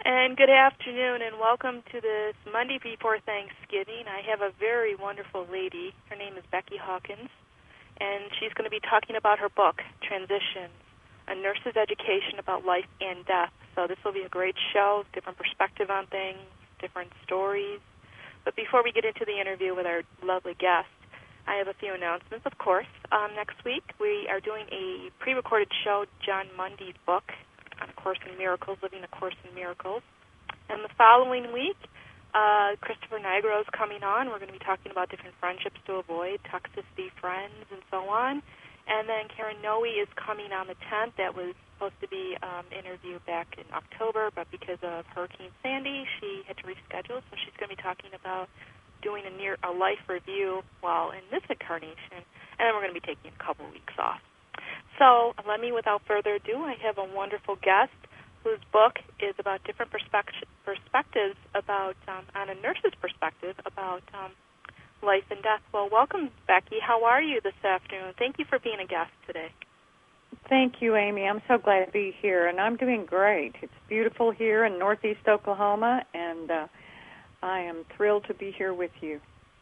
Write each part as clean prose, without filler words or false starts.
And good afternoon, and welcome to this Monday before Thanksgiving. I have a very wonderful lady. Her name is Becky Hawkins, and she's going to be talking about her book, Transitions, A Nurse's Education About Life and Death. So this will be a great show, different perspective on things, different stories. But before we get into the interview with our lovely guest, I have a few announcements, of course. Next week, we are doing a pre-recorded show, John Mundy's book, on A Course in Miracles, Living A Course in Miracles. And the following week, Christopher Nigro is coming on. We're going to be talking about different friendships to avoid, toxicity, friends, and so on. And then Karen Noe is coming on the 10th. That was supposed to be interviewed back in October, but because of Hurricane Sandy, she had to reschedule. So she's going to be talking about doing a life review while in this incarnation. And then we're going to be taking a couple weeks off. So let me, without further ado, I have a wonderful guest whose book is about different perspectives about, on a nurse's perspective, about life and death. Well, welcome, Becky. How are you this afternoon? Thank you for being a guest today. Thank you, Amy. I'm so glad to be here, and I'm doing great. It's beautiful here in northeast Oklahoma, and I am thrilled to be here with you.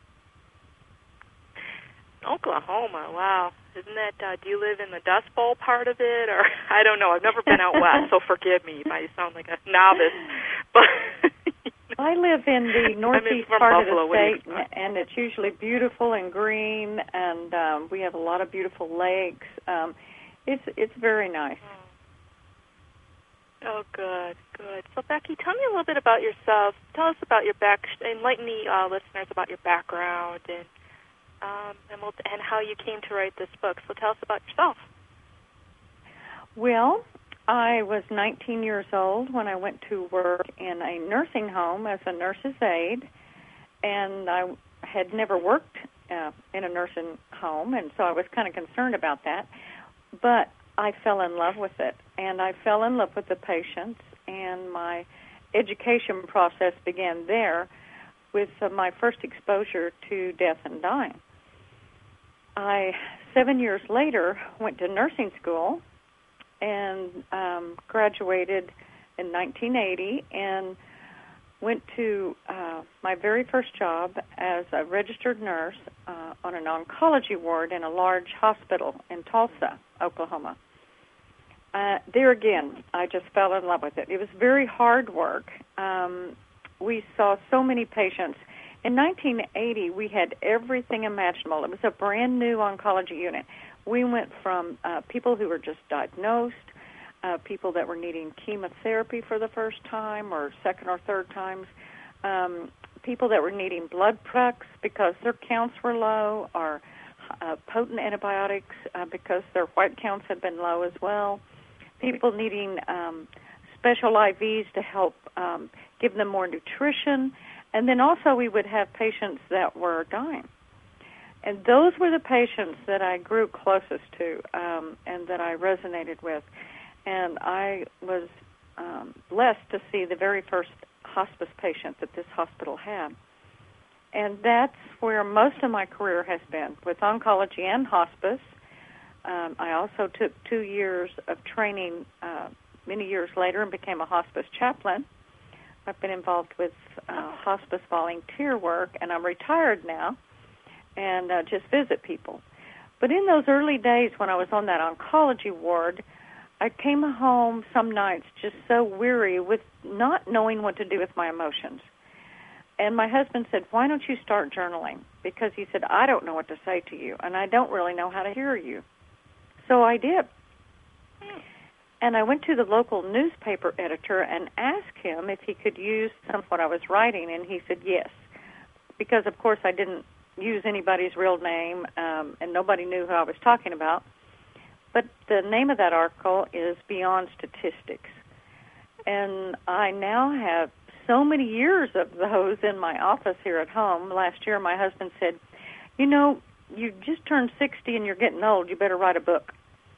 Oklahoma, wow. Isn't that, do you live in the Dust Bowl part of it? Or, I don't know, I've never been out west, so forgive me if I sound like a novice. But I live in the northeast part of the state, and it's usually beautiful and green, and we have a lot of beautiful lakes. It's very nice. Oh, good, good. So, Becky, tell me a little bit about yourself. Tell us about your enlighten the listeners about your background and how you came to write this book. So tell us about yourself. Well, I was 19 years old when I went to work in a nursing home as a nurse's aide, and I had never worked in a nursing home, and so I was kind of concerned about that. But I fell in love with it, and I fell in love with the patients, and my education process began there with my first exposure to death and dying. 7 years later, went to nursing school and graduated in 1980 and went to my very first job as a registered nurse on an oncology ward in a large hospital in Tulsa, Oklahoma. There again, I just fell in love with it. It was very hard work. We saw so many patients. In 1980, we had everything imaginable. It was a brand new oncology unit. We went from people who were just diagnosed, people that were needing chemotherapy for the first time or second or third times, people that were needing blood products because their counts were low, or potent antibiotics because their white counts had been low as well, people needing special IVs to help give them more nutrition. And then also we would have patients that were dying. And those were the patients that I grew closest to and that I resonated with. And I was blessed to see the very first hospice patient that this hospital had. And that's where most of my career has been, with oncology and hospice. I also took 2 years of training many years later and became a hospice chaplain. I've been involved with hospice volunteer work, and I'm retired now and just visit people. But in those early days when I was on that oncology ward, I came home some nights just so weary with not knowing what to do with my emotions. And my husband said, "Why don't you start journaling?" Because he said, "I don't know what to say to you, and I don't really know how to hear you." So I did. And I went to the local newspaper editor and asked him if he could use some of what I was writing, and he said yes. Because, of course, I didn't use anybody's real name, and nobody knew who I was talking about. But the name of that article is Beyond Statistics. And I now have so many years of those in my office here at home. Last year, my husband said, "You know, you just turned 60 and you're getting old. You better write a book."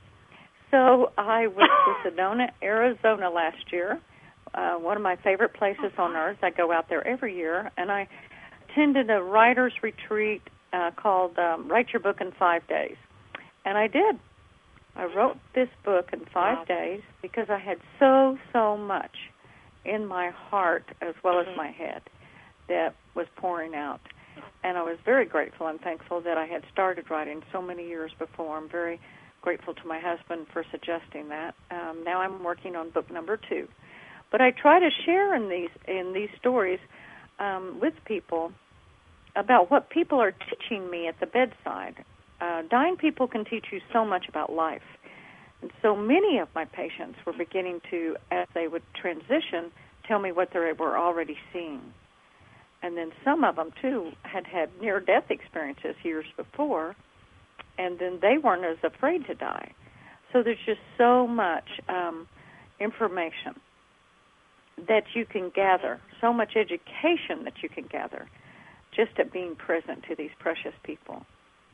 So I went to Sedona, Arizona last year, one of my favorite places on earth. I go out there every year, and I attended a writer's retreat called Write Your Book in 5 Days. And I did. I wrote this book in 5 days because I had so much in my heart as well as my head that was pouring out. And I was very grateful and thankful that I had started writing so many years before. I'm very grateful to my husband for suggesting that. Now I'm working on book number 2. But I try to share in these stories with people about what people are teaching me at the bedside. Dying people can teach you so much about life. And so many of my patients were beginning to, as they would transition, tell me what they were already seeing. And then some of them, too, had near-death experiences years before, and then they weren't as afraid to die. So there's just so much information that you can gather, so much education that you can gather just at being present to these precious people.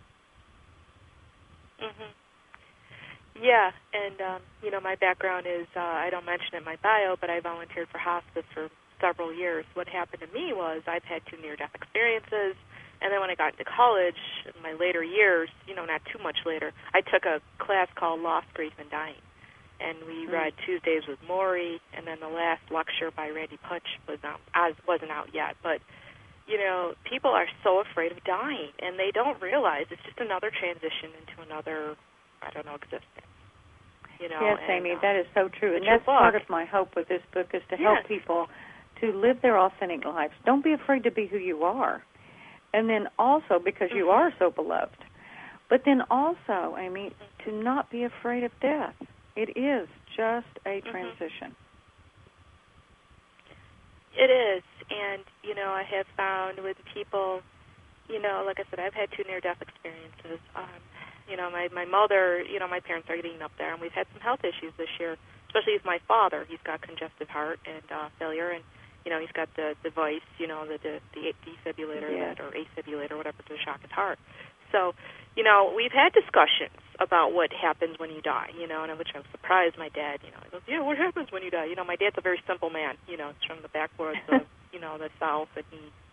Mm-hmm. Yeah, and, my background is, I don't mention it in my bio, but I volunteered for hospice for several years. What happened to me was I've had 2 near-death experiences, and then when I got into college, in my later years, not too much later, I took a class called Loss, Grief, and Dying. And we read Tuesdays with Maury, and then the last lecture by Randy Putch wasn't out yet. But, people are so afraid of dying, and they don't realize it's just another transition into another, existence. Yes, Amy, that is so true. And that's part of my hope with this book is to help people to live their authentic lives. Don't be afraid to be who you are. And then also, because you are so beloved, but then also, Amy, to not be afraid of death. It is just a transition. It is. And, I have found with people, like I said, I've had 2 near-death experiences. My mother, my parents are getting up there, and we've had some health issues this year, especially with my father. He's got congestive heart and failure, and, he's got the device, the defibrillator or afibrillator, whatever, to shock his heart. So, we've had discussions about what happens when you die, and which I was surprised my dad, he goes, what happens when you die? My dad's a very simple man, it's from the backwoods of, the South, and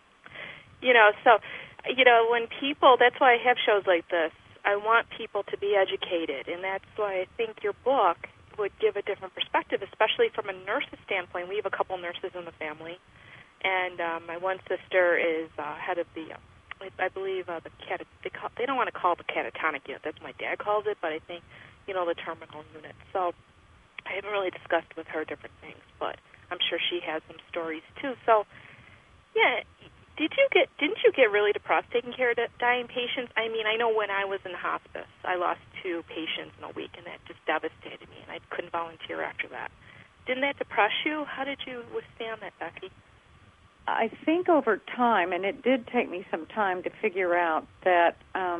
when people, that's why I have shows like this. I want people to be educated, and that's why I think your book would give a different perspective, especially from a nurse's standpoint. We have a couple nurses in the family, and my one sister is head of the, I believe, they don't want to call it the catatonic unit. That's what my dad calls it, but I think, the terminal unit. So I haven't really discussed with her different things, but I'm sure she has some stories too. So, yeah. Didn't you get really depressed taking care of dying patients? I mean, I know when I was in hospice, I lost 2 patients in a week, and that just devastated me, and I couldn't volunteer after that. Didn't that depress you? How did you withstand that, Becky? I think over time, and it did take me some time to figure out that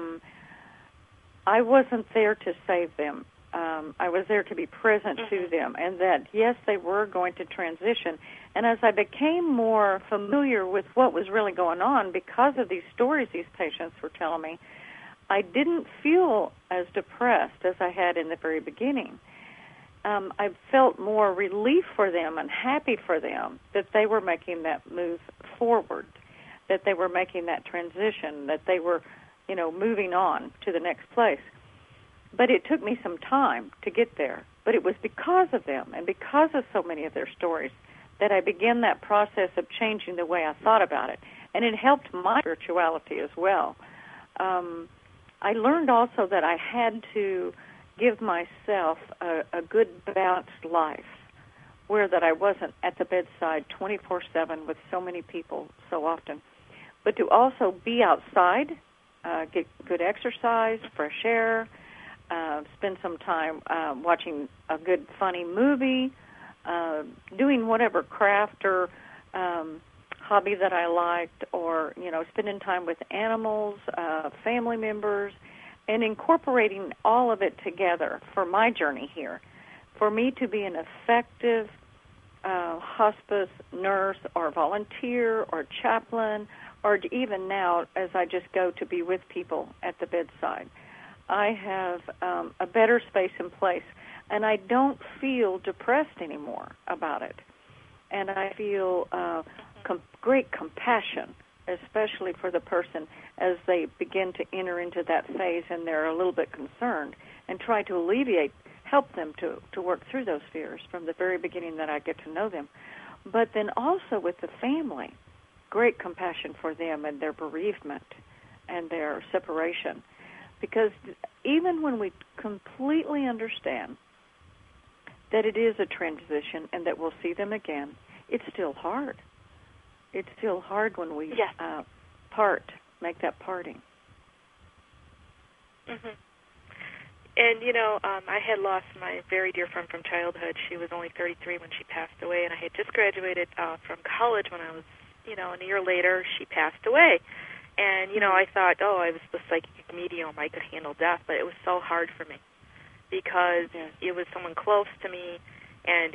I wasn't there to save them. I was there to be present to them, and that, yes, they were going to transition. And as I became more familiar with what was really going on because of these stories these patients were telling me, I didn't feel as depressed as I had in the very beginning. I felt more relief for them and happy for them that they were making that move forward, that they were making that transition, that they were, moving on to the next place. But it took me some time to get there. But it was because of them and because of so many of their stories that I began that process of changing the way I thought about it. And it helped my spirituality as well. I learned also that I had to give myself a good, balanced life, where that I wasn't at the bedside 24/7 with so many people so often, but to also be outside, get good exercise, fresh air, spend some time watching a good, funny movie, doing whatever craft or hobby that I liked, or, spending time with animals, family members, and incorporating all of it together for my journey here, for me to be an effective hospice nurse or volunteer or chaplain, or even now as I just go to be with people at the bedside. I have a better space and place, and I don't feel depressed anymore about it. And I feel great compassion, especially for the person as they begin to enter into that phase and they're a little bit concerned, and try to help them to work through those fears from the very beginning that I get to know them. but then also with the family, great compassion for them and their bereavement and their separation. Because even when we completely understand that it is a transition and that we'll see them again, it's still hard. It's still hard when we make that parting. Mm-hmm. And, I had lost my very dear friend from childhood. She was only 33 when she passed away, and I had just graduated from college when I was, and a year later she passed away. And, I thought, I was the psychic medium. I could handle death, but it was so hard for me because it was someone close to me, and,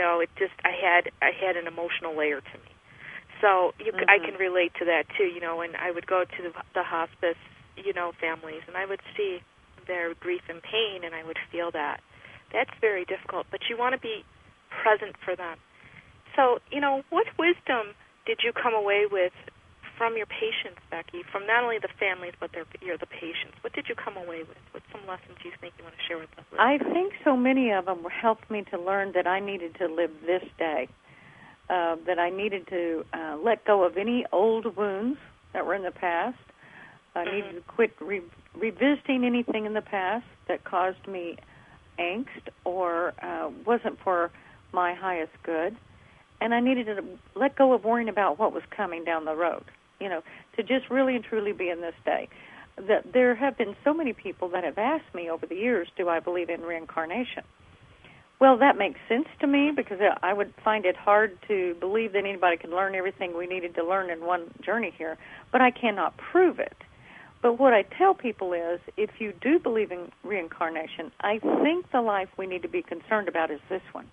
I had an emotional layer to me. So I can relate to that, too, and I would go to the hospice, families, and I would see their grief and pain, and I would feel that. That's very difficult, but you want to be present for them. So, what wisdom did you come away with from your patients, Becky, from not only the families, but the patients? What did you come away with? What's some lessons you think you want to share with us? I think so many of them helped me to learn that I needed to live this day, that I needed to let go of any old wounds that were in the past. I needed to quit revisiting anything in the past that caused me angst or wasn't for my highest good. And I needed to let go of worrying about what was coming down the road, to just really and truly be in this day. That there have been so many people that have asked me over the years, do I believe in reincarnation? Well, that makes sense to me because I would find it hard to believe that anybody could learn everything we needed to learn in one journey here, but I cannot prove it. But what I tell people is, if you do believe in reincarnation, I think the life we need to be concerned about is this one,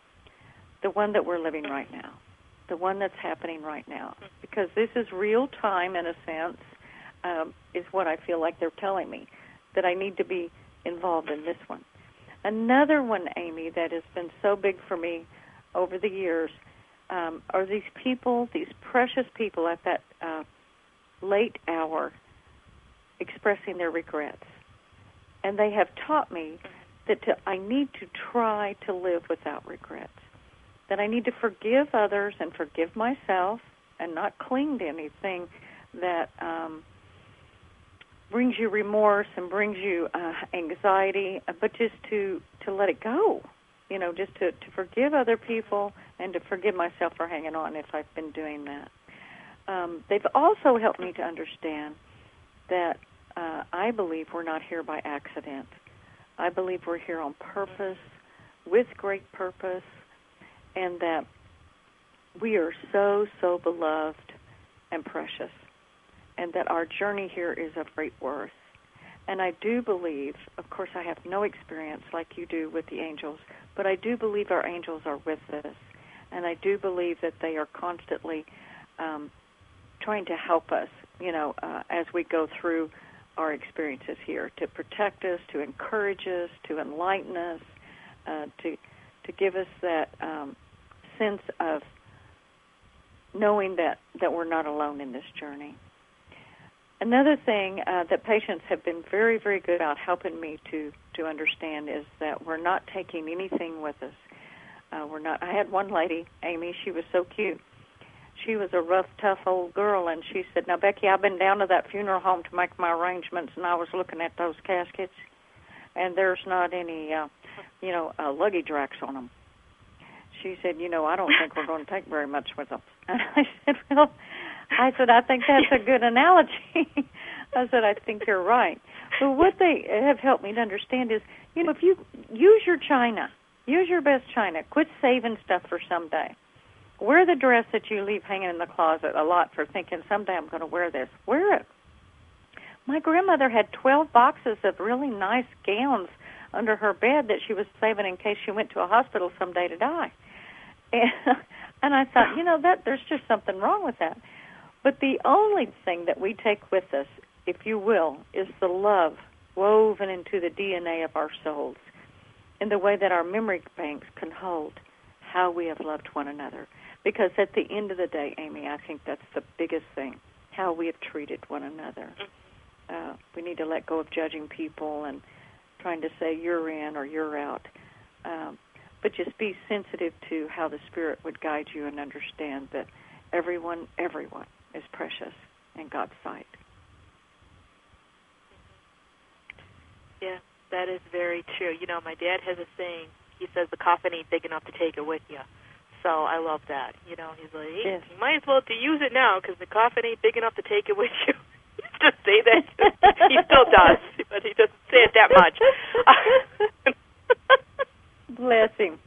the one that we're living right now, the one that's happening right now, because this is real time in a sense, is what I feel like they're telling me, that I need to be involved in this one. Another one, Amy, that has been so big for me over the years are these people, these precious people at that late hour expressing their regrets. And they have taught me that I need to try to live without regrets, that I need to forgive others and forgive myself and not cling to anything that brings you remorse and brings you anxiety, but just to let it go, just to forgive other people and to forgive myself for hanging on if I've been doing that. They've also helped me to understand that I believe we're not here by accident. I believe we're here on purpose, with great purpose, and that we are so, so beloved and precious, and that our journey here is of great worth. And I do believe, of course I have no experience like you do with the angels, but I do believe our angels are with us, and I do believe that they are constantly trying to help us, as we go through our experiences here, to protect us, to encourage us, to enlighten us, to give us that sense of knowing that we're not alone in this journey. Another thing that patients have been very, very good about helping me to understand is that we're not taking anything with us. I had one lady, Amy, she was so cute. She was a rough, tough old girl, and she said, now, Becky, I've been down to that funeral home to make my arrangements, and I was looking at those caskets, and there's not any, luggage racks on them. She said, I don't think we're going to take very much with us. And I said, I think that's a good analogy. I said, I think you're right. But what they have helped me to understand is, if you use your china, use your best china, quit saving stuff for someday. Wear the dress that you leave hanging in the closet a lot for thinking, someday I'm going to wear this. Wear it. My grandmother had 12 boxes of really nice gowns under her bed that she was saving in case she went to a hospital someday to die. And I thought, that there's just something wrong with that. But the only thing that we take with us, if you will, is the love woven into the DNA of our souls in the way that our memory banks can hold how we have loved one another. Because at the end of the day, Amy, I think that's the biggest thing, how we have treated one another. We need to let go of judging people and trying to say you're in or you're out. but just be sensitive to how the Spirit would guide you and understand that everyone is precious in God's sight. Yeah, that is very true. You know, my dad has a saying. He says the coffin ain't big enough to take it with you. So I love that. You know, he's like, hey, yes. You might as well use it now because the coffin ain't big enough to take it with you. He used to say that. He still does, but he doesn't say it that much. Bless him.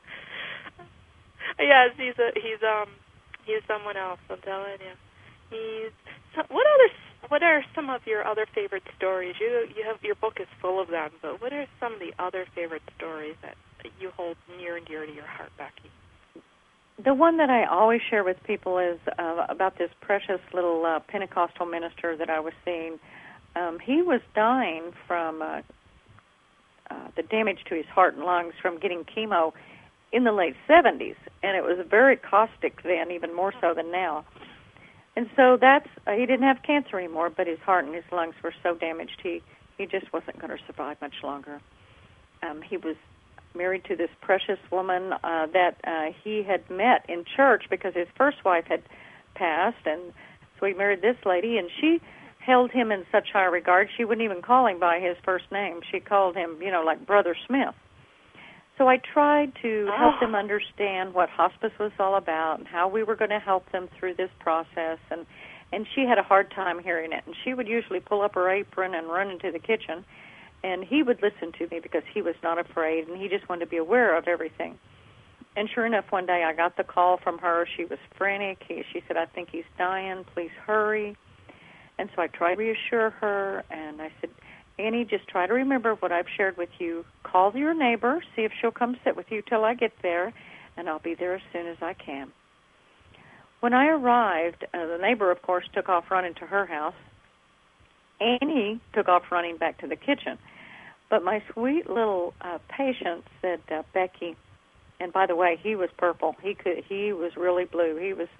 Yes, he's someone else. I'm telling you. What are some of your other favorite stories? You have, your book is full of them, but what are some of the other favorite stories that you hold near and dear to your heart, Becky? The one that I always share with people is about this precious little Pentecostal minister that I was seeing. He was dying from the damage to his heart and lungs from getting chemo in the late 70s, and it was very caustic then, even more so than now. And so he didn't have cancer anymore, but his heart and his lungs were so damaged he just wasn't going to survive much longer. He was married to this precious woman that he had met in church because his first wife had passed, and so he married this lady, and she held him in such high regard she wouldn't even call him by his first name. She called him, like Brother Smith. So I tried to help them understand what hospice was all about and how we were going to help them through this process, and she had a hard time hearing it, and she would usually pull up her apron and run into the kitchen. And he would listen to me because he was not afraid, and he just wanted to be aware of everything. And sure enough, one day I got the call from her. She was frantic. She said, I think he's dying. Please hurry. And so I tried to reassure her, and I said, Annie, just try to remember what I've shared with you. Call your neighbor, see if she'll come sit with you till I get there, and I'll be there as soon as I can. When I arrived, the neighbor, of course, took off running to her house. Annie took off running back to the kitchen. But my sweet little patient said, Becky, and by the way, he was purple. He was really blue. He was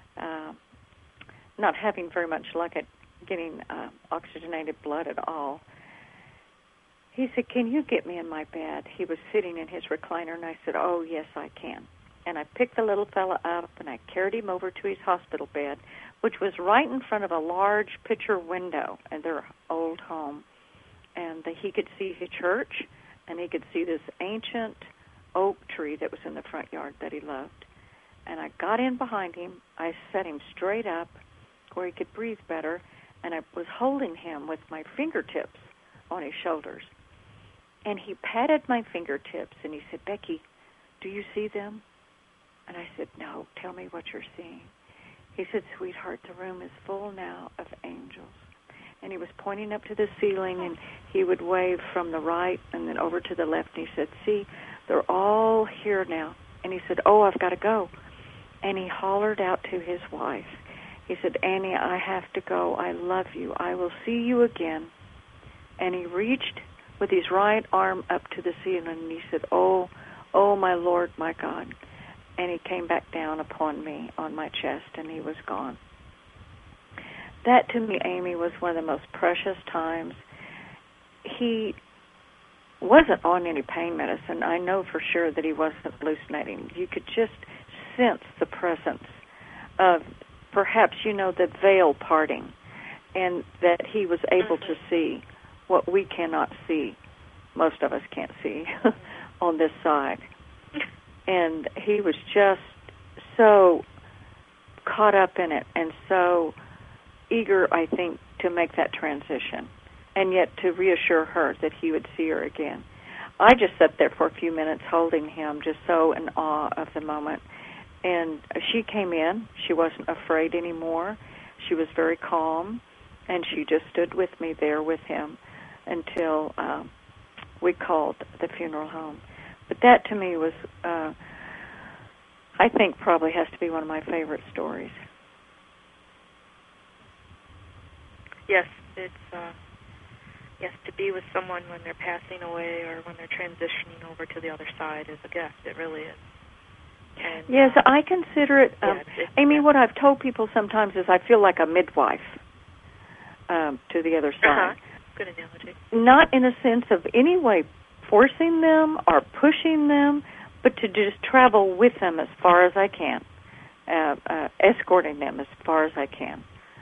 not having very much luck at getting oxygenated blood at all. He said, can you get me in my bed? He was sitting in his recliner, and I said, oh, yes, I can. And I picked the little fella up, and I carried him over to his hospital bed, which was right in front of a large picture window in their old home. And he could see the church, and he could see this ancient oak tree that was in the front yard that he loved. And I got in behind him. I set him straight up where he could breathe better, and I was holding him with my fingertips on his shoulders. And he patted my fingertips, and he said, Becky, do you see them? And I said, no, tell me what you're seeing. He said, sweetheart, the room is full now of angels. And he was pointing up to the ceiling, and he would wave from the right and then over to the left. And he said, see, they're all here now. And he said, oh, I've got to go. And he hollered out to his wife. He said, Annie, I have to go. I love you. I will see you again. And he reached with his right arm up to the ceiling, and he said, oh, my Lord, my God. And he came back down upon me on my chest, and he was gone. That, to me, Amy, was one of the most precious times. He wasn't on any pain medicine. I know for sure that he wasn't hallucinating. You could just sense the presence of perhaps, the veil parting, and that he was able to see what we cannot see. Most of us can't see on this side. And he was just so caught up in it and so eager, I think, to make that transition, and yet to reassure her that he would see her again. I just sat there for a few minutes holding him, just so in awe of the moment. And she came in. She wasn't afraid anymore. She was very calm, and she just stood with me there with him until we called the funeral home. But that, to me, was, I think, probably has to be one of my favorite stories. Yes, it's to be with someone when they're passing away or when they're transitioning over to the other side is a gift. It really is. And, yes, I consider it, Amy, what I've told people sometimes is I feel like a midwife to the other side. Good analogy. Not in a sense of any way forcing them or pushing them, but to just travel with them as far as I can, escorting them as far as I can,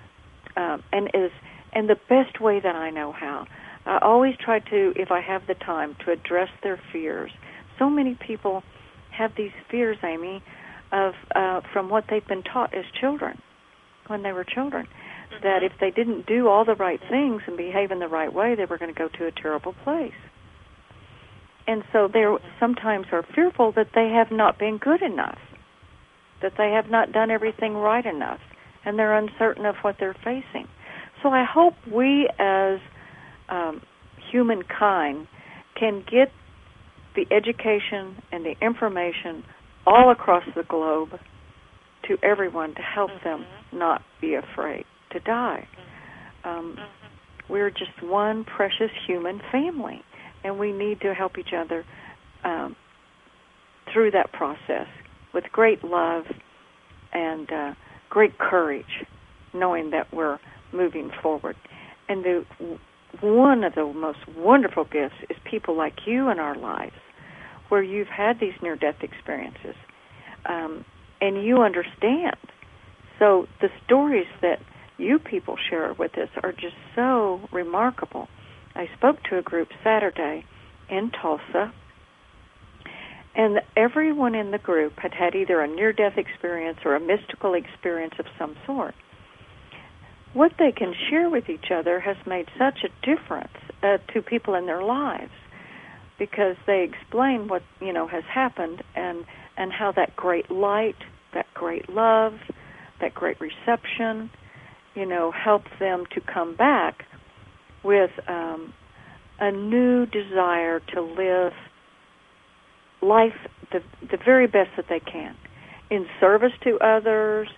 and the best way that I know how. I always try to, if I have the time, to address their fears. So many people have these fears, Amy, of from what they've been taught as children, when they were children, that if they didn't do all the right things and behave in the right way, they were going to go to a terrible place. And so they sometimes are fearful that they have not been good enough, that they have not done everything right enough, and they're uncertain of what they're facing. So I hope we as humankind can get the education and the information all across the globe to everyone to help them not be afraid to die. We're just one precious human family, and we need to help each other through that process with great love and great courage, knowing that we're moving forward. And one of the most wonderful gifts is people like you in our lives, where you've had these near-death experiences, and you understand. So the stories that you people share with us are just so remarkable. I spoke to a group Saturday in Tulsa, and everyone in the group had had either a near-death experience or a mystical experience of some sort. What they can share with each other has made such a difference to people in their lives, because they explain what has happened and how that great light, that great love, that great reception, helped them to come back with a new desire to live life the very best that they can, in service to others,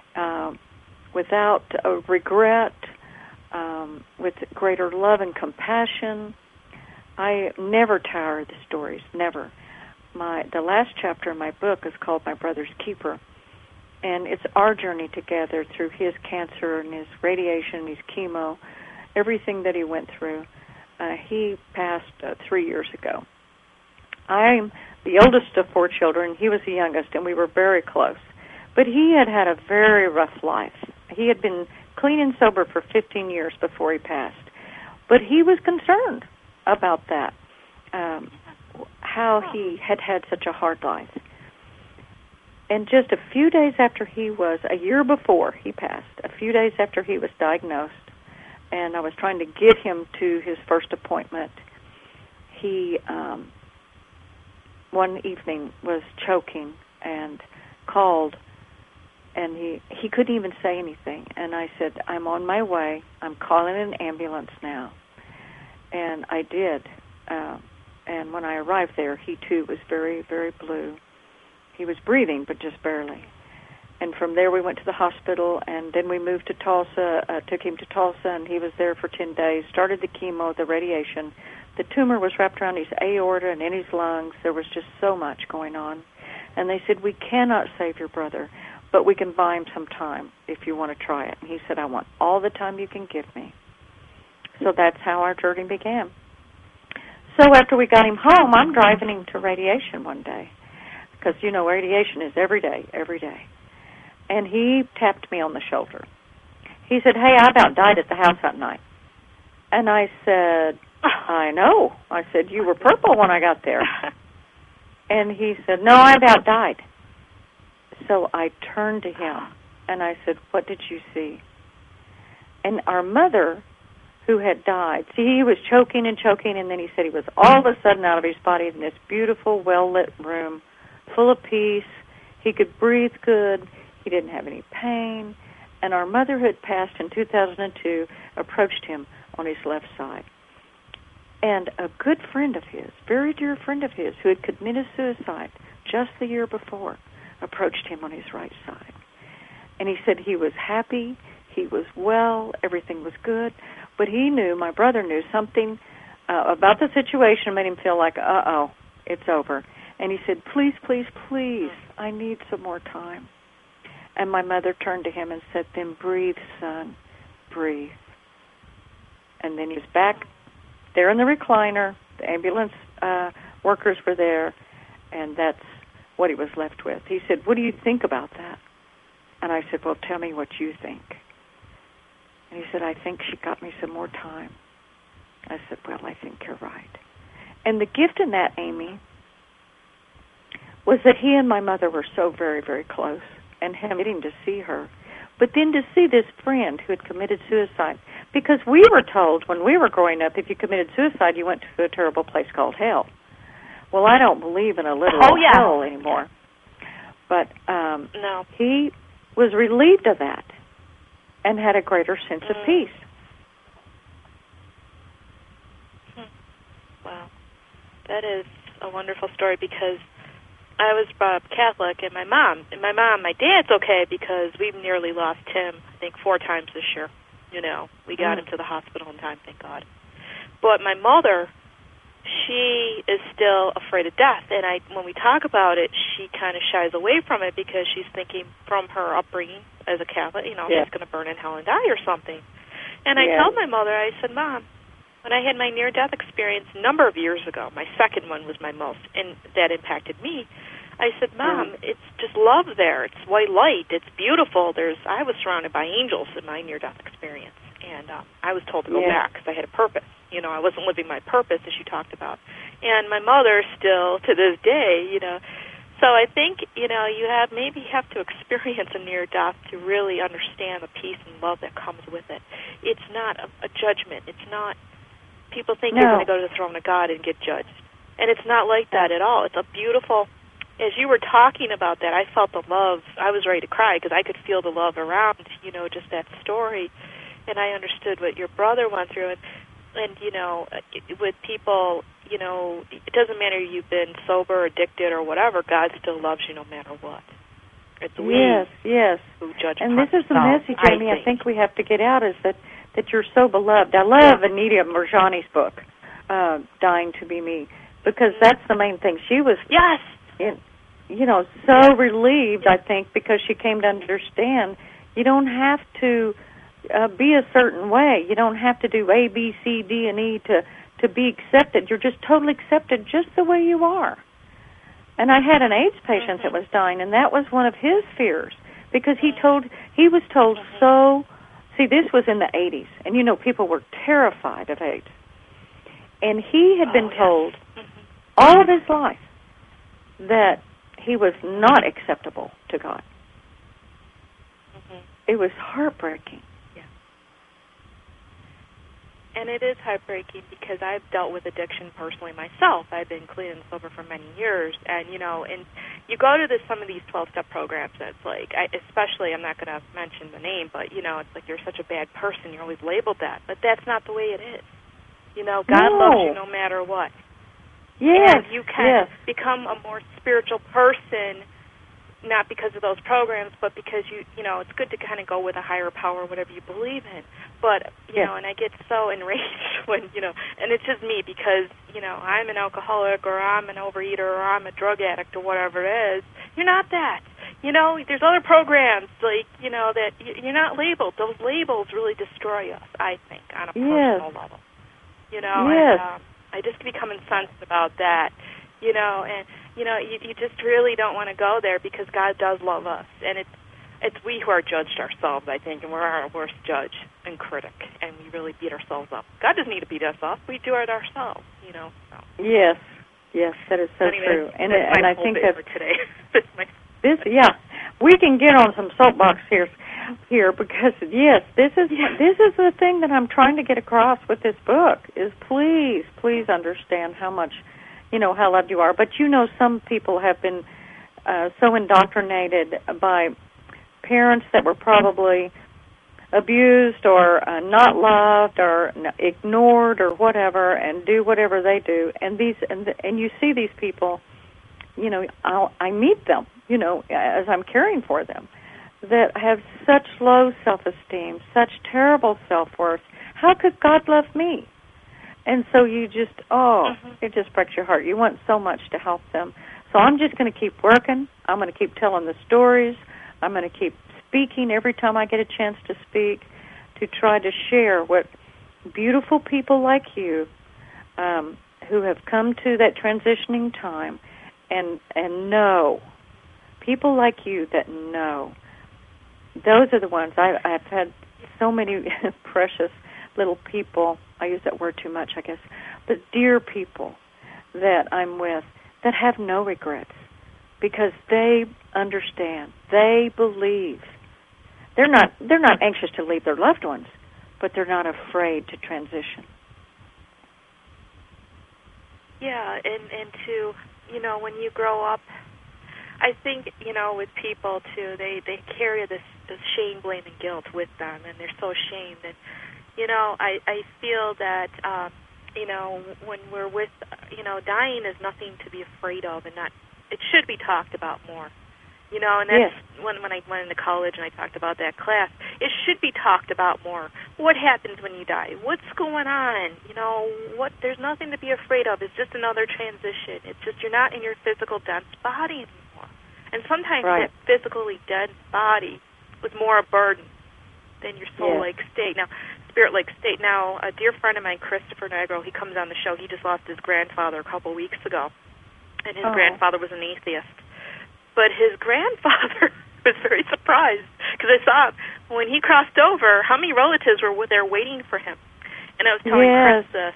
without regret, with greater love and compassion. I never tire of the stories, never. The last chapter in my book is called My Brother's Keeper, and it's our journey together through his cancer and his radiation, his chemo, everything that he went through. He passed 3 years ago. I'm the oldest of 4 children. He was the youngest, and we were very close. But he had had a very rough life. He had been clean and sober for 15 years before he passed. But he was concerned about that, how he had had such a hard life. And just a few days after a year before he passed, a few days after he was diagnosed, and I was trying to get him to his first appointment, he, one evening, was choking and called, and he couldn't even say anything. And I said, I'm on my way. I'm calling an ambulance now. And I did. And when I arrived there, he, too, was very, very blue. He was breathing, but just barely. And from there, we went to the hospital, and then we moved to Tulsa, took him to Tulsa, and he was there for 10 days, started the chemo, the radiation. The tumor was wrapped around his aorta and in his lungs. There was just so much going on. And they said, we cannot save your brother, but we can buy him some time if you want to try it. And he said, I want all the time you can give me. So that's how our journey began. So after we got him home, I'm driving him to radiation one day, because, radiation is every day. And he tapped me on the shoulder. He said, hey, I about died at the house that night. And I said, I know. I said, you were purple when I got there. And he said, no, I about died. So I turned to him, and I said, what did you see? And our mother, who had died, he was choking, and then he said he was all of a sudden out of his body in this beautiful, well-lit room, full of peace. He could breathe good. He didn't have any pain. And our mother, who had passed in 2002, approached him on his left side. And a good friend of his, very dear friend of his, who had committed suicide just the year before, approached him on his right side. And he said he was happy, he was well, everything was good, but he knew, my brother knew, something about the situation made him feel like, uh-oh, it's over. And he said, please, please, please, I need some more time. And my mother turned to him and said, then breathe, son, breathe. And then he was back there in the recliner. The ambulance workers were there, and that's what he was left with. He said, "What do you think about that?" And I said, "Well, tell me what you think." And he said, "I think she got me some more time." I said, "Well, I think you're right." And the gift in that, Amy, was that he and my mother were so very, very close, and him getting to see her. But then to see this friend who had committed suicide, because we were told when we were growing up, if you committed suicide, you went to a terrible place called hell. Well, I don't believe in a literal hell anymore. But no. He was relieved of that and had a greater sense of peace. Wow. That is a wonderful story, because I was brought up Catholic, and my dad's okay, because we've nearly lost him, I think, 4 times this year. You know, we got him to the hospital in time, thank God. But my mother, she is still afraid of death, and when we talk about it, she kind of shies away from it, because she's thinking from her upbringing as a Catholic, she's going to burn in hell and die or something. And I told my mother, I said, "Mom, when I had my near-death experience a number of years ago, my second one was my most, and that impacted me. I said, Mom, it's just love there. It's white light. It's beautiful. I was surrounded by angels in my near-death experience, and I was told to go back because I had a purpose. I wasn't living my purpose, as you talked about. And my mother still, to this day, So I think, you have to experience a near-death to really understand the peace and love that comes with it. It's not a judgment. It's not... People think you're going to go to the throne of God and get judged. And it's not like that at all. It's a beautiful... As you were talking about that, I felt the love. I was ready to cry because I could feel the love around, just that story. And I understood what your brother went through. And with people, it doesn't matter you've been sober, addicted, or whatever, God still loves you no matter what. It's we who judge. And this is the message, Amy, I think we have to get out, is that you're so beloved. I love Anita Moorjani's book, Dying to Be Me, because that's the main thing. She was so relieved, I think, because she came to understand you don't have to be a certain way. You don't have to do A, B, C, D, and E to be accepted. You're just totally accepted just the way you are. And I had an AIDS patient that was dying, and that was one of his fears, because he was told so... See, this was in the 80s, and people were terrified of AIDS. And he had been told all of his life that he was not acceptable to God. It was heartbreaking. Yeah. And it is heartbreaking because I've dealt with addiction personally myself. I've been clean and sober for many years, and and you go to some of these 12-step programs, and it's like, especially, I'm not going to mention the name, but it's like you're such a bad person, you're always labeled that, but that's not the way it is. God loves you no matter what. Yes. And you can become a more spiritual person, not because of those programs, but because it's good to kind of go with a higher power, whatever you believe in. But and I get so enraged when and it's just me because I'm an alcoholic or I'm an overeater or I'm a drug addict or whatever it is. You're not that. There's other programs like that you're not labeled. Those labels really destroy us, I think, on a personal level. And I just become incensed about that. And you just really don't want to go there because God does love us, and it's we who are judged ourselves, I think, and we're our worst judge and critic, and we really beat ourselves up. God doesn't need to beat us up; we do it ourselves, So. Yes, that is so true, and I think that for today. We can get on some soapbox here because this is the thing that I'm trying to get across with this book is please understand how much. How loved you are. But some people have been so indoctrinated by parents that were probably abused or not loved or ignored or whatever, and do whatever they do. And you see these people, I meet them, as I'm caring for them, that have such low self-esteem, such terrible self-worth. How could God love me? And so you just, it just breaks your heart. You want so much to help them. So I'm just going to keep working. I'm going to keep telling the stories. I'm going to keep speaking every time I get a chance to speak to try to share what beautiful people like you who have come to that transitioning time and know. People like you that know. Those are the ones. I've had so many precious little people. I use that word too much, I guess. But dear people that I'm with that have no regrets because they understand. They believe. They're not anxious to leave their loved ones, but they're not afraid to transition. Yeah, and to, when you grow up, I think, with people, too, they carry this shame, blame, and guilt with them, and they're so ashamed. And, I feel that, when we're with, dying is nothing to be afraid of, and it should be talked about more. And that's when I went into college and I talked about that class. It should be talked about more. What happens when you die? What's going on? There's nothing to be afraid of. It's just another transition. It's just you're not in your physical dense body anymore. And sometimes that physically dense body was more a burden than your soul-like state. Now, spirit-like state. Now, a dear friend of mine, Christopher Negro, he comes on the show. He just lost his grandfather a couple weeks ago, and his grandfather was an atheist. But his grandfather was very surprised because I saw him when he crossed over. How many relatives were there waiting for him? And I was telling Chris this,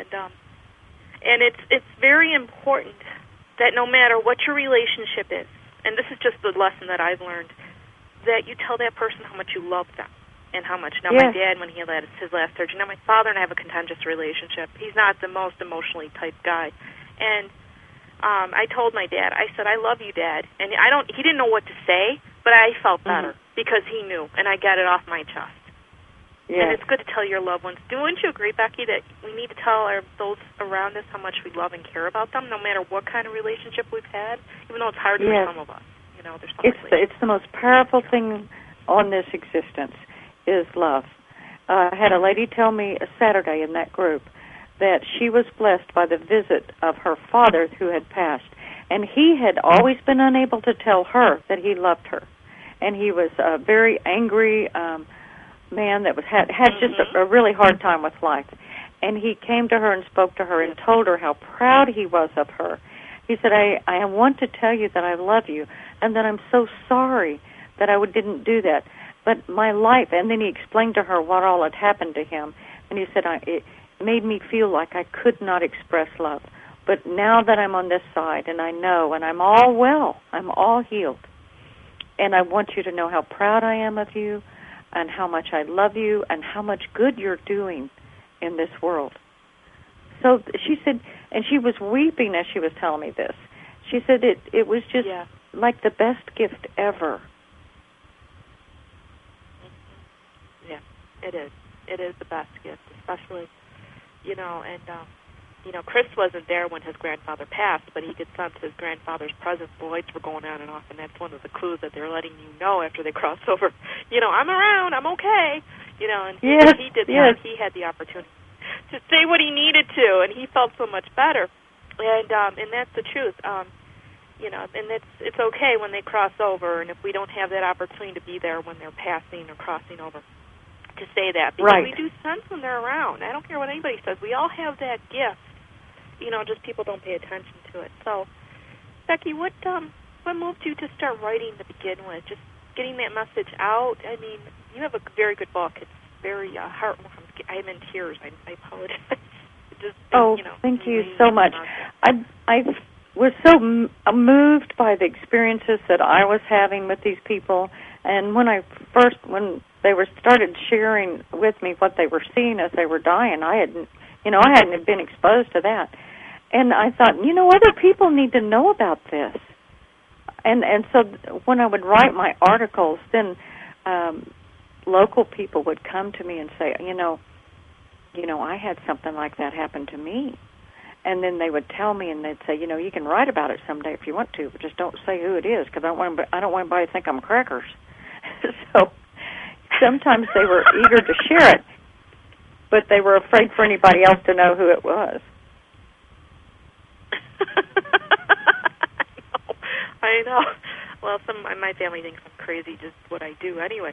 and it's very important that no matter what your relationship is, and this is just the lesson that I've learned, that you tell that person how much you love them and how much. Now, my dad, when he had his last surgery, my father and I have a contentious relationship. He's not the most emotionally type guy, and I told my dad, I said, I love you, Dad. And he didn't know what to say, but I felt better because he knew, and I got it off my chest. Yes. And it's good to tell your loved ones. Wouldn't you agree, Becky, that we need to tell those around us how much we love and care about them, no matter what kind of relationship we've had, even though it's hard for some of us. There's so it's the most powerful thing on this existence is love. I had a lady tell me a Saturday in that group that she was blessed by the visit of her father who had passed. And he had always been unable to tell her that he loved her. And he was a very angry man that had just a really hard time with life. And he came to her and spoke to her and told her how proud he was of her. He said, I want to tell you that I love you and that I'm so sorry that I didn't do that. But my life, and then he explained to her what all had happened to him. And he said, it made me feel like I could not express love. But now that I'm on this side and I know and I'm all well, I'm all healed, and I want you to know how proud I am of you and how much I love you and how much good you're doing in this world. So she said, and she was weeping as she was telling me this. She said it was just like the best gift ever. Yeah, it is. It is the best gift, especially Chris wasn't there when his grandfather passed, but he could sense his grandfather's presence. The lights were going on and off, and that's one of the clues that they're letting you know after they cross over. I'm around, I'm okay. And he did that. He had the opportunity to say what he needed to, and he felt so much better. And that's the truth. And it's okay when they cross over, and if we don't have that opportunity to be there when they're passing or crossing over, to say that, because we do sense when they're around. I don't care what anybody says. We all have that gift. Just people don't pay attention to it. So, Becky, what moved you to start writing to begin with? Just getting that message out? I mean, you have a very good book. It's very heartwarming. I'm in tears. I apologize. Thank you so much. I was so moved by the experiences that I was having with these people, and when they started sharing with me what they were seeing as they were dying, I hadn't been exposed to that. And I thought, other people need to know about this. And so when I would write my articles, then local people would come to me and say, I had something like that happen to me. And then they would tell me, and they'd say, you can write about it someday if you want to, but just don't say who it is, because I don't want anybody to think I'm crackers. So sometimes they were eager to share it, but they were afraid for anybody else to know who it was. I know. Well, my family thinks I'm crazy, just what I do anyway.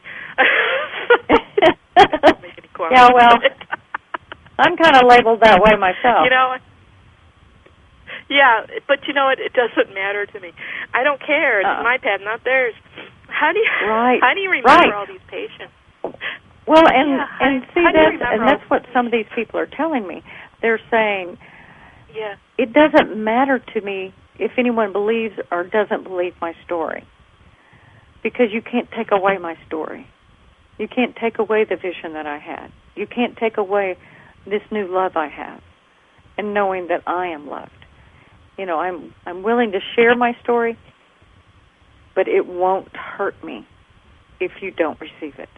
Yeah, well, I'm kind of labeled that way myself. Yeah, but you know what? It doesn't matter to me. I don't care. It's my pad, not theirs. How do you remember all these patients? Well, and that's what some of these people are telling me. They're saying, it doesn't matter to me if anyone believes or doesn't believe my story, because you can't take away my story. You can't take away the vision that I had. You can't take away this new love I have, and knowing that I am loved. You know, I'm willing to share my story, but it won't hurt me if you don't receive it.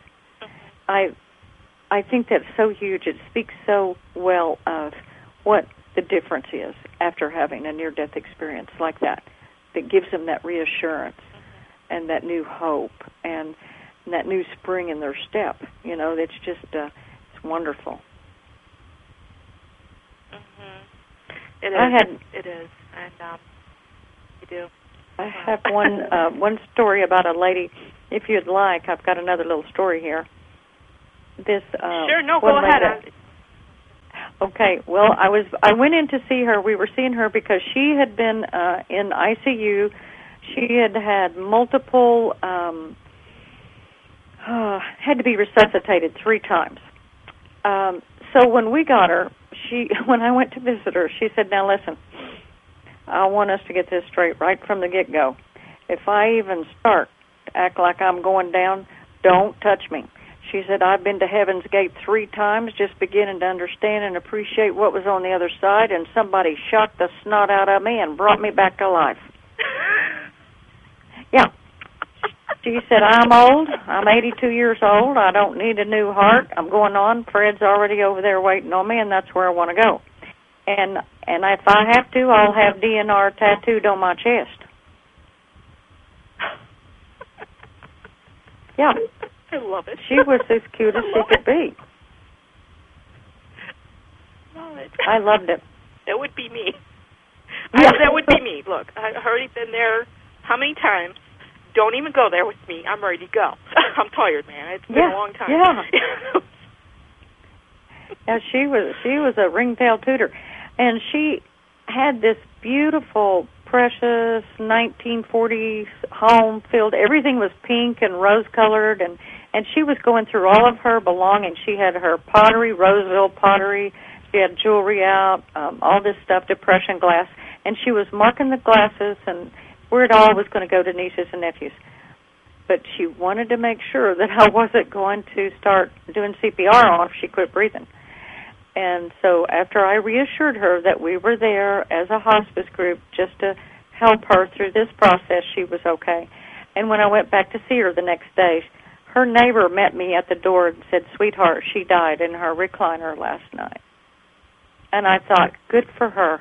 I think that's so huge. It speaks so well of what the difference is after having a near-death experience like that gives them that reassurance and that new hope and that new spring in their step. You know, it's just it's wonderful. It is. It is, and you do. I have one story about a lady. If you'd like, I've got another little story here. Sure, no, go ahead. Okay, well, I went in to see her. We were seeing her because she had been in ICU. She had multiple, had to be resuscitated 3 times. So when we got her, when I went to visit her, she said, "Now listen, I want us to get this straight right from the get-go. If I even start to act like I'm going down, don't touch me." She said, "I've been to Heaven's Gate 3 times just beginning to understand and appreciate what was on the other side, and somebody shocked the snot out of me and brought me back to life." Yeah. She said, "I'm old. I'm 82 years old. I don't need a new heart. I'm going on. Fred's already over there waiting on me, and that's where I want to go. And if I have to, I'll have DNR tattooed on my chest." Yeah. I love it. She was as cute as she could be. Love it. I loved it. That would be me. Yeah. That would be me. Look, I've already been there how many times? Don't even go there with me. I'm ready to go. I'm tired, man. It's been a long time. Yeah. Yeah, she was a ringtail tutor, and she had this beautiful, precious 1940s home filled. Everything was pink and rose-colored, and she was going through all of her belongings. She had her pottery, Roseville pottery. She had jewelry out, all this stuff, depression glass, and she was marking the glasses and where it all was going to go to nieces and nephews. But she wanted to make sure that I wasn't going to start doing CPR on her if she quit breathing. And so after I reassured her that we were there as a hospice group just to help her through this process, she was okay. And when I went back to see her the next day, her neighbor met me at the door and said, "Sweetheart, she died in her recliner last night." And I thought, good for her.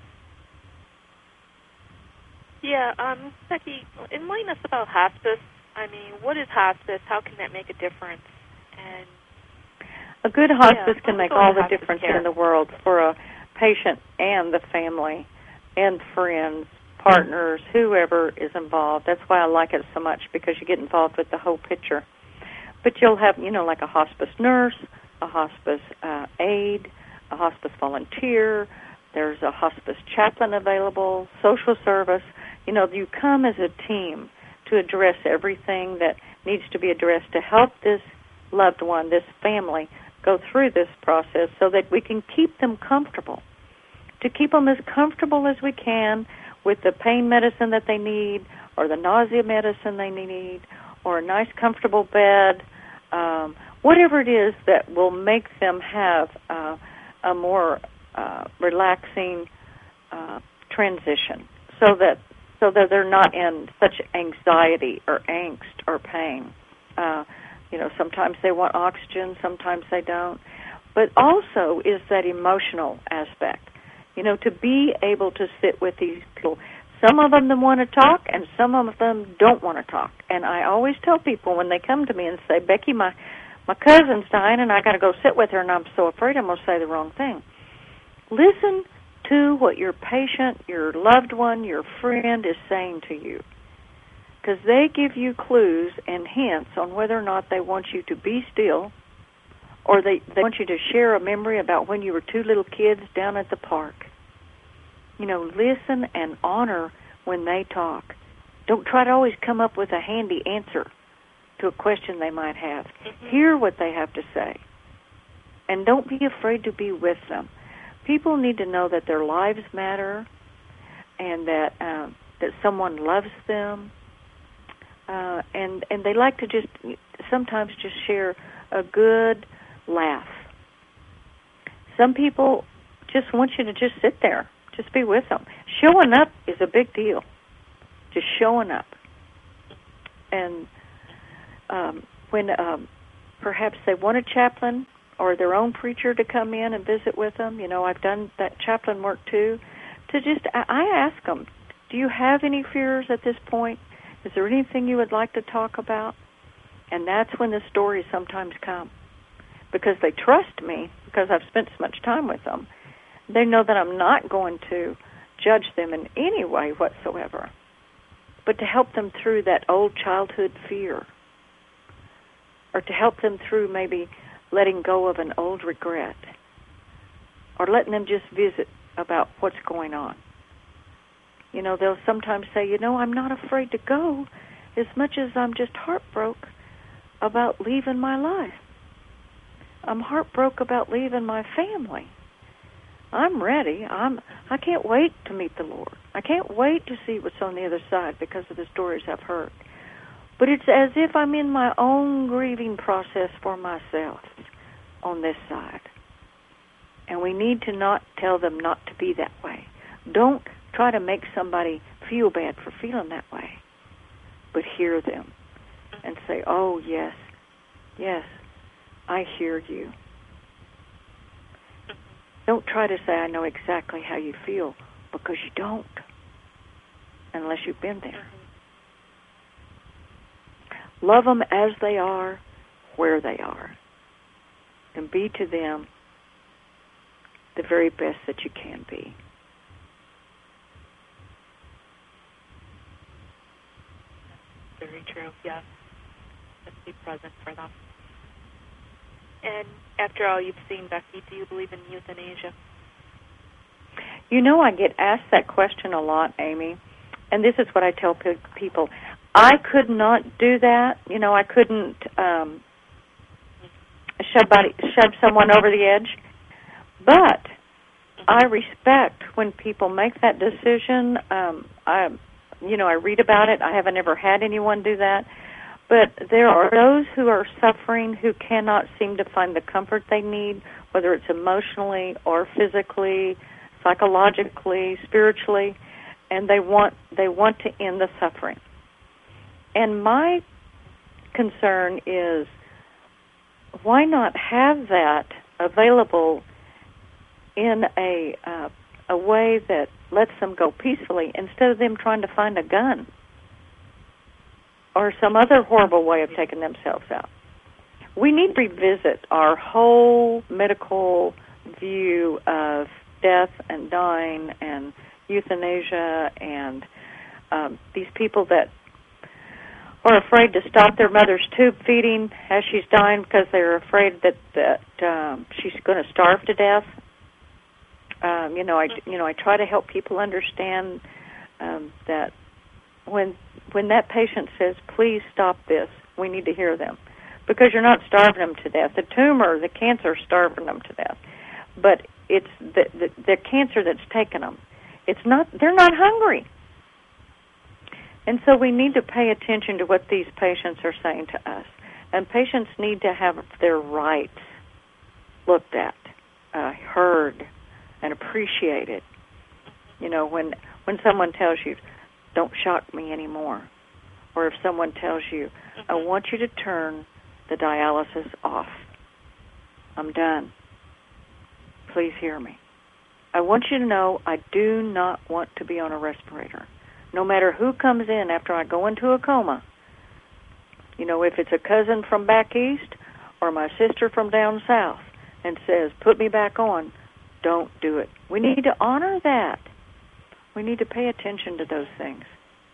Yeah, Becky, enlighten us about hospice. I mean, what is hospice? How can that make a difference? And a good hospice can make all the difference in the world for a patient and the family and friends, partners, whoever is involved. That's why I like it so much, because you get involved with the whole picture. But you'll have, like a hospice nurse, a hospice aide, a hospice volunteer. There's a hospice chaplain available, social service. You come as a team to address everything that needs to be addressed to help this loved one, this family, go through this process so that we can keep them comfortable, to keep them as comfortable as we can with the pain medicine that they need or the nausea medicine they need or a nice, comfortable bed, whatever it is that will make them have a more relaxing transition so that they're not in such anxiety or angst or pain. Sometimes they want oxygen, sometimes they don't. But also is that emotional aspect, to be able to sit with these people. Some of them want to talk, and some of them don't want to talk. And I always tell people when they come to me and say, "Becky, my cousin's dying, and I got to go sit with her, and I'm so afraid I'm going to say the wrong thing." Listen to what your patient, your loved one, your friend is saying to you, because they give you clues and hints on whether or not they want you to be still, or they want you to share a memory about when you were 2 little kids down at the park. listen and honor when they talk. Don't try to always come up with a handy answer to a question they might have. Mm-hmm. Hear what they have to say. And don't be afraid to be with them. People need to know that their lives matter and that someone loves them. And they like to sometimes just share a good laugh. Some people just want you to just sit there, just be with them. Showing up is a big deal. Just showing up. And when perhaps they want a chaplain or their own preacher to come in and visit with them, I've done that chaplain work too, I ask them, do you have any fears at this point? Is there anything you would like to talk about? And that's when the stories sometimes come. Because they trust me, because I've spent so much time with them. They know that I'm not going to judge them in any way whatsoever, but to help them through that old childhood fear, or to help them through maybe letting go of an old regret, or letting them just visit about what's going on. They'll sometimes say, I'm not afraid to go as much as I'm just heartbroken about leaving my life. I'm heartbroken about leaving my family. I'm ready. I can't wait to meet the Lord. I can't wait to see what's on the other side because of the stories I've heard. But it's as if I'm in my own grieving process for myself on this side. And we need to not tell them not to be that way. Don't try to make somebody feel bad for feeling that way, but hear them and say, oh, yes, I hear you. Don't try to say, I know exactly how you feel, because you don't, unless you've been there. Love them as they are, where they are, and be to them the very best that you can be. Very true, yes. Just be present for them. And after all you've seen, Becky, do you believe in euthanasia? I get asked that question a lot, Amy, and this is what I tell people. I could not do that. I couldn't shove someone over the edge. But I respect when people make that decision. I read about it. I haven't ever had anyone do that. But there are those who are suffering who cannot seem to find the comfort they need, whether it's emotionally or physically, psychologically, spiritually, and they want to end the suffering. And my concern is, why not have that available in a way that lets them go peacefully instead of them trying to find a gun or some other horrible way of taking themselves out? We need to revisit our whole medical view of death and dying and euthanasia and these people that are afraid to stop their mother's tube feeding as she's dying because they're afraid that she's going to starve to death. I try to help people understand that when that patient says, "Please stop this," we need to hear them, because you're not starving them to death. The tumor, the cancer, is starving them to death, but it's the cancer that's taken them. It's not. They're not hungry. And so we need to pay attention to what these patients are saying to us. And patients need to have their rights looked at, heard, and appreciated. When someone tells you, "Don't shock me anymore," or if someone tells you, "I want you to turn the dialysis off. I'm done. Please hear me. I want you to know I do not want to be on a respirator. No matter who comes in after I go into a coma, if it's a cousin from back east or my sister from down south and says, 'Put me back on,' don't do it." We need to honor that. We need to pay attention to those things.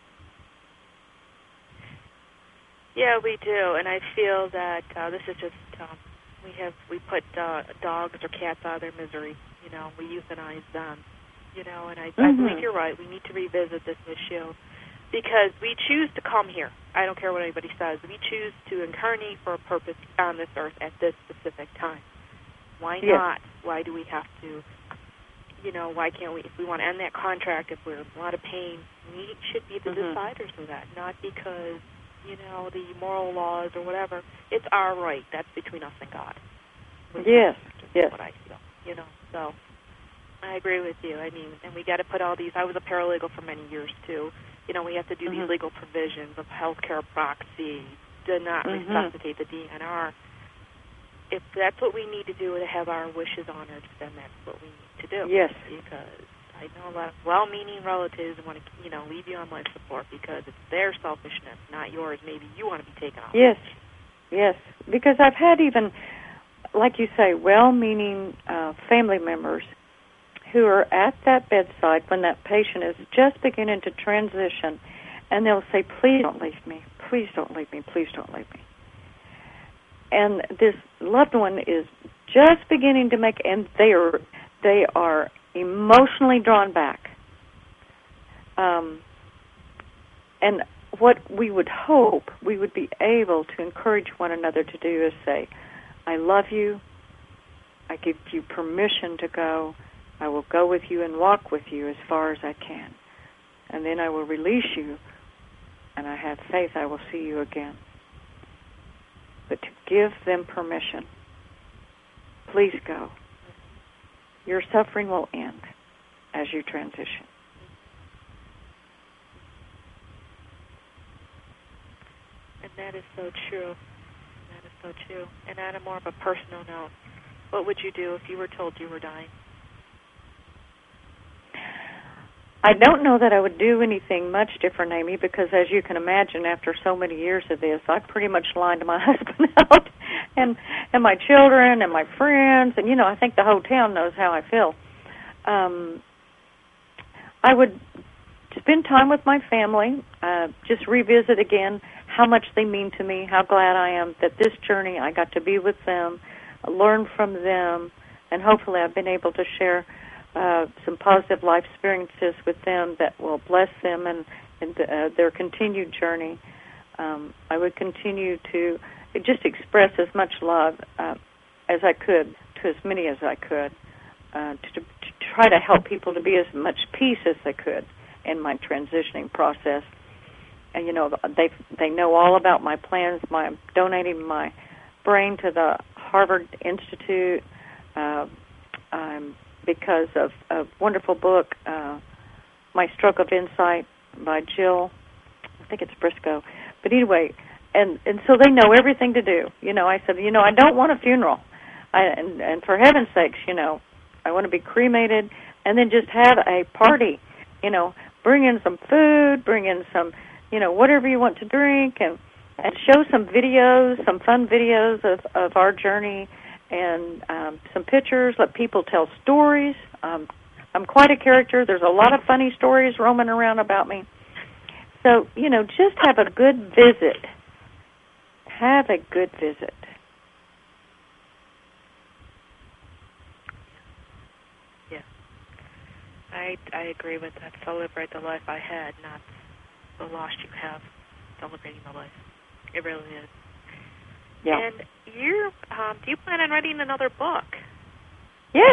Yeah, we do, and I feel that this is just we put dogs or cats out of their misery. We euthanize them, you know, and I believe you're right. We need to revisit this issue because we choose to come here. I don't care what anybody says. We choose to incarnate for a purpose on this earth at this specific time. Why not? Why do we have to, you know, why can't we, if we want to end that contract, if we're in a lot of pain, we should be the deciders of that, not because, you know, the moral laws or whatever. It's our right. That's between us and God. Yes. That's what I feel, you know, so I agree with you. I mean, and we got to put all these, I was a paralegal for many years, too. You know, we have to do these legal provisions of healthcare proxy, do not resuscitate the DNR. If that's what we need to do to have our wishes honored, then that's what we need to do. Yes. Because I know a lot of well-meaning relatives want to, you know, leave you on life support because it's their selfishness, not yours. Maybe you want to be taken off. Yes. Yes. Because I've had even, like you say, well-meaning family members who are at that bedside when that patient is just beginning to transition, and they'll say, please don't leave me, please don't leave me, please don't leave me. And this loved one is just beginning to make, and they are emotionally drawn back. And what we would hope we would be able to encourage one another to do is say, I love you, I give you permission to go, I will go with you and walk with you as far as I can. And then I will release you, and I have faith I will see you again. But to give them permission, please go. Your suffering will end as you transition. And that is so true. That is so true. And on a more of a personal note, what would you do if you were told you were dying? I don't know that I would do anything much different, Amy, because as you can imagine, after so many years of this, I pretty much lied to my husband out and my children and my friends, and, you know, I think the whole town knows how I feel. I would spend time with my family, just revisit again how much they mean to me, how glad I am that this journey I got to be with them, learn from them, and hopefully I've been able to share some positive life experiences with them that will bless them and their continued journey. I would continue to just express as much love as I could to as many as I could, to try to help people to be as much peace as they could in my transitioning process. And, you know, they know all about my plans, my donating my brain to the Harvard Institute, because of a wonderful book, My Stroke of Insight by Jill, I think it's Briscoe. But anyway, and so they know everything to do. You know, I said, you know, I don't want a funeral. And for heaven's sakes, you know, I want to be cremated and then just have a party, you know, bring in some food, bring in some, you know, whatever you want to drink, and show some videos, some fun videos of our journey, and some pictures, let people tell stories. I'm quite a character. There's a lot of funny stories roaming around about me. So, you know, just have a good visit. Have a good visit. Yeah. I agree with that. Celebrate the life I had, not the loss you have. Celebrating the life. It really is. Yeah. And do you plan on writing another book? Yes.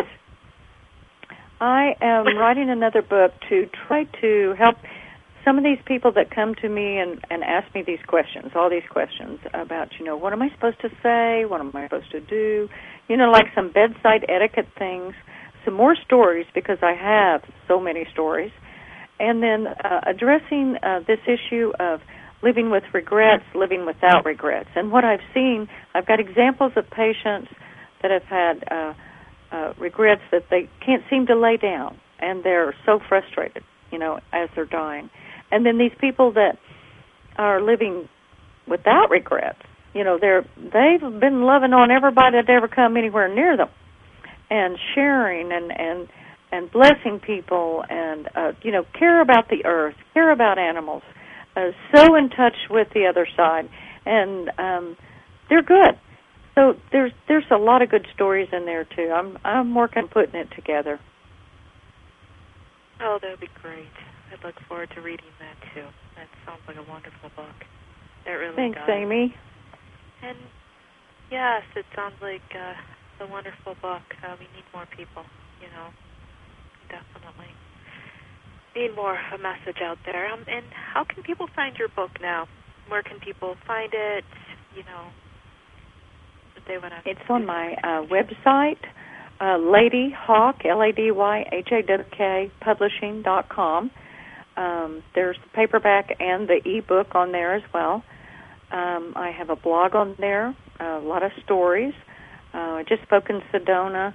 I am writing another book to try to help some of these people that come to me and ask me these questions, all these questions about, you know, what am I supposed to say? What am I supposed to do? You know, like some bedside etiquette things, some more stories, because I have so many stories, and then addressing this issue of living with regrets, living without regrets. And what I've seen, I've got examples of patients that have had regrets that they can't seem to lay down, and they're so frustrated, you know, as they're dying. And then these people that are living without regrets, you know, they've been loving on everybody that ever come anywhere near them, and sharing and blessing people, and you know, care about the earth, care about animals, so in touch with the other side, and they're good. So there's a lot of good stories in there too. I'm working on putting it together. Oh, that would be great. I'd look forward to reading that, too. That sounds like a wonderful book. It really Thanks, does. Amy. And, yes, it sounds like a wonderful book. We need more people, definitely. Need more of a message out there. And how can people find your book now? Where can people find it, if they want to... It's on my website, Lady Hawk, LadyHawk, publishing.com. There's the paperback and the ebook on there as well. I have a blog on there, a lot of stories. I just spoke in Sedona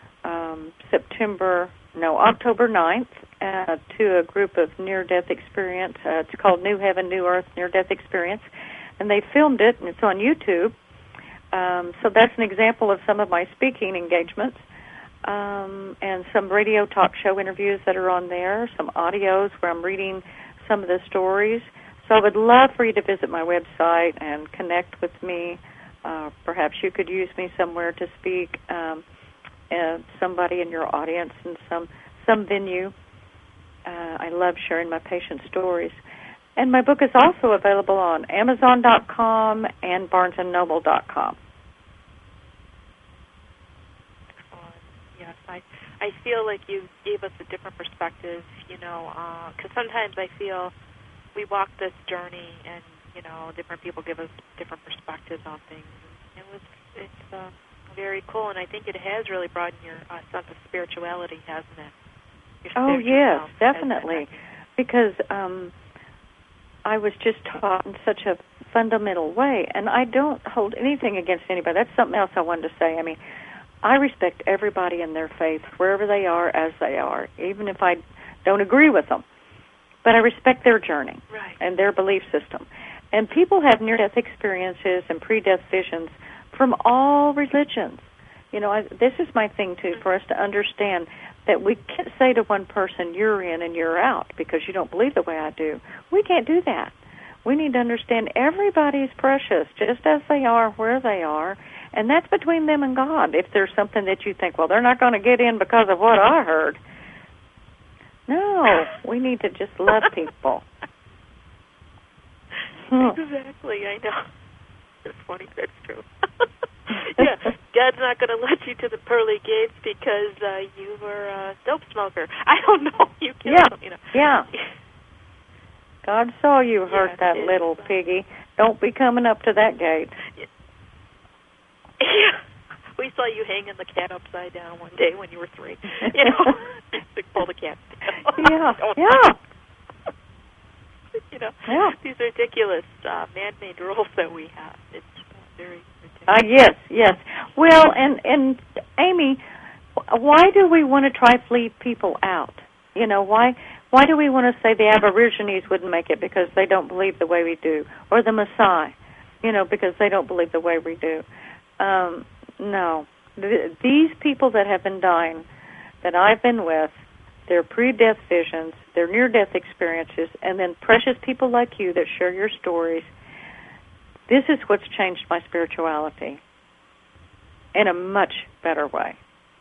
October 9th to a group of near-death experience. It's called New Heaven, New Earth Near-Death Experience. And they filmed it, and it's on YouTube. So that's an example of some of my speaking engagements. And some radio talk show interviews that are on there, some audios where I'm reading some of the stories. So I would love for you to visit my website and connect with me. Perhaps you could use me somewhere to speak, somebody in your audience in some venue. I love sharing my patient stories. And my book is also available on Amazon.com and BarnesandNoble.com. Yes, I feel like you gave us a different perspective, because sometimes I feel we walk this journey and, different people give us different perspectives on things. It's very cool, and I think it has really broadened your sense of spirituality, hasn't it? Oh, yes, definitely, because I was just taught in such a fundamental way, and I don't hold anything against anybody. That's something else I wanted to say. I mean, I respect everybody in their faith, wherever they are, as they are, even if I don't agree with them. But I respect their journey and their belief system. And people have near-death experiences and pre-death visions from all religions. This is my thing, too, for us to understand that we can't say to one person, you're in and you're out because you don't believe the way I do. We can't do that. We need to understand everybody's precious, just as they are, where they are, and that's between them and God. If there's something that you think, well, they're not going to get in because of what I heard. No, we need to just love people. Exactly, I know. It's funny, that's true. Yeah, God's not going to let you to the pearly gates because you were a dope smoker. I don't know. You killed him, Yeah. God saw you hurt that little piggy. Don't be coming up to that gate. Yeah. We saw you hanging the cat upside down one day when you were 3. To pull the cat down. Yeah. These ridiculous man-made rules that we have. It's very ridiculous. Yes. Well, and Amy, why do we want to try to leave people out? Why do we want to say the Aborigines wouldn't make it because they don't believe the way we do, or the Maasai, because they don't believe the way we do? No. These people that have been dying, that I've been with, their pre-death visions, their near-death experiences, and then precious people like you that share your stories, this is what's changed my spirituality in a much better way.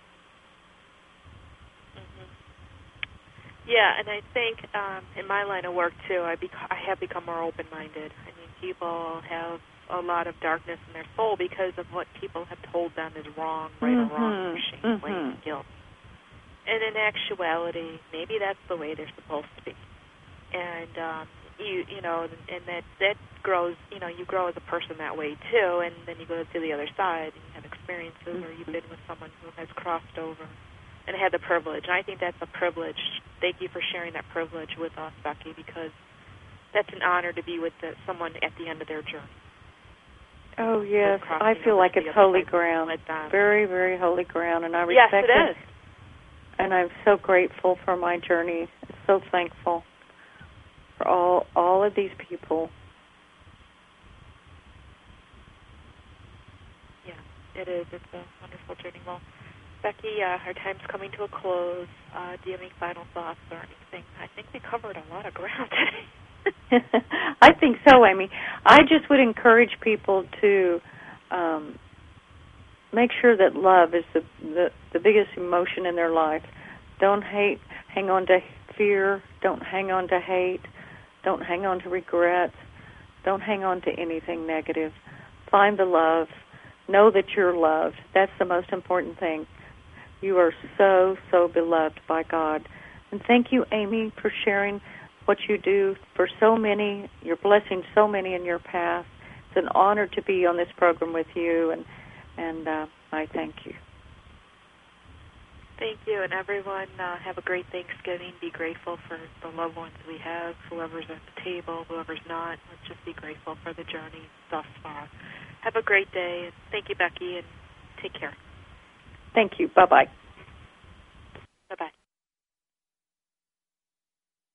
Mm-hmm. Yeah, and I think in my line of work, too, I have become more open-minded. I mean, people have a lot of darkness in their soul because of what people have told them is wrong, right or wrong, shame, blame, guilt. And in actuality, maybe that's the way they're supposed to be. And and that grows. You grow as a person that way too. And then you go to the other side, and you have experiences, or you've been with someone who has crossed over and had the privilege. And I think that's a privilege. Thank you for sharing that privilege with us, Becky, because that's an honor to be with someone at the end of their journey. Oh, yes. I feel like it's holy ground. Very, very holy ground, and I respect it. Yes, it is. And I'm so grateful for my journey. I'm so thankful for all of these people. Yeah, it is. It's a wonderful journey. Well, Becky, our time's coming to a close. Do you have any final thoughts or anything? I think we covered a lot of ground today. I think so, Amy. I just would encourage people to make sure that love is the biggest emotion in their life. Don't hate, hang on to fear. Don't hang on to hate. Don't hang on to regrets. Don't hang on to anything negative. Find the love. Know that you're loved. That's the most important thing. You are so, so beloved by God. And thank you, Amy, for sharing what you do for so many. You're blessing so many in your path. It's an honor to be on this program with you, and I thank you. Thank you, and everyone, have a great Thanksgiving. Be grateful for the loved ones we have, whoever's at the table, whoever's not. Let's just be grateful for the journey thus far. Have a great day, and thank you, Becky, and take care. Thank you. Bye-bye.